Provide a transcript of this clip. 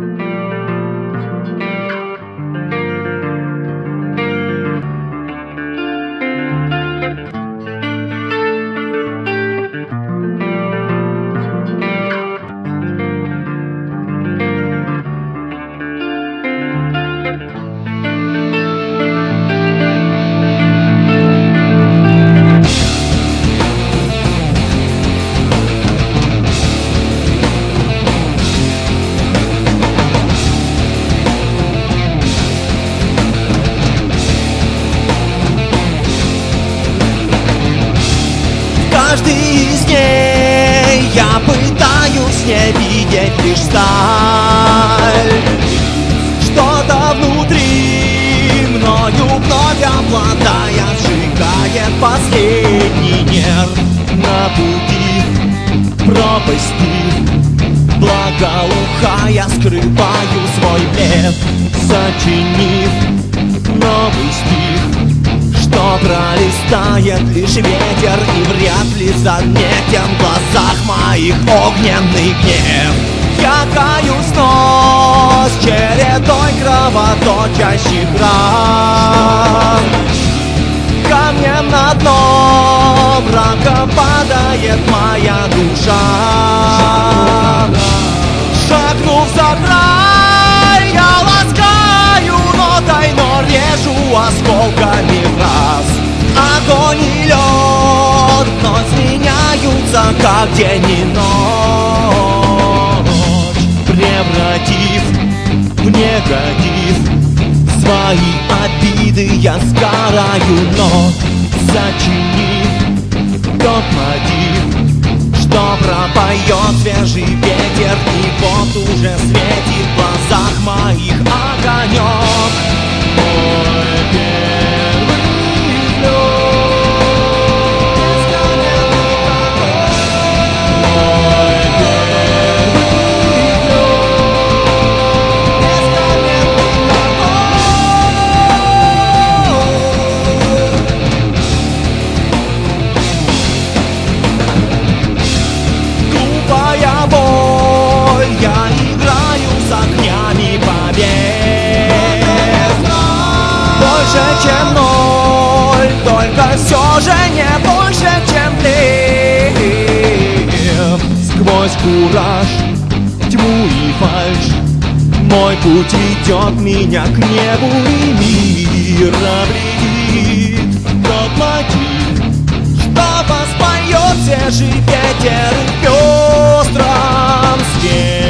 Каждый из дней я пытаюсь не видеть лишь сталь. Что-то внутри мною вновь обладая сжигает последний нерв на пути пропасти. Благоухая скрываю свой блеф, сочинив новый стих, что пролистает лишь ветер и вряд ли заметен в глазах моих огненный гнев. Я каюсь вновь чередой кровоточащих ран. Камнем на дно мрака падает моя душа. Шагнув за край, я ласкаю нотой, но режу осколками раз. Огонь и лед вновь сменяются, как день и ночь, превратив в негатив свои обиды, я сгораю, но сочинив тот мотив, что пропоет свежий ветер, и вот уже светит в глазах моих огонек. Мой первый взлет, мой первый глупая боль, я играю с огнями побед. Больше, чем ноль, только все же не больше, чем блеф. Сквозь кураж, тьму и фальшь мой путь идет меня к небу, и мир обретит тот мотив, что воспоет свежий ветер в пестром свете.